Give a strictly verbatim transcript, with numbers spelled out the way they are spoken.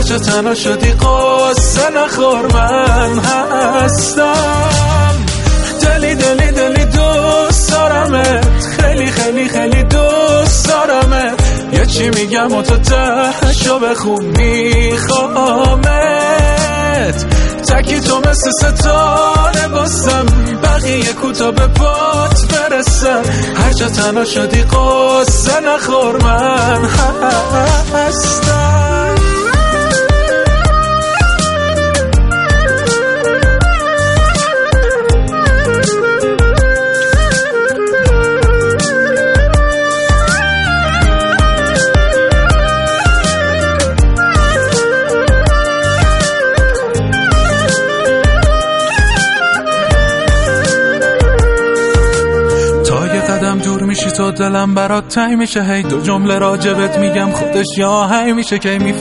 جا تنها شدی قصه نخور من هستم. دلی دلی دلی دوست دارمت، خیلی خیلی خیلی دوست دارمت. یه چی میگم و تو تهشو بخون میخوامت. تکی تو مثل ستاره بستم، بقیه کوتا به پات برسم. هر جا تنها شدی قصه نخور من هستم. میشی تو دلم برات تنگ میشه، هی دو جمله راجبت میگم خودش یا هی میشه که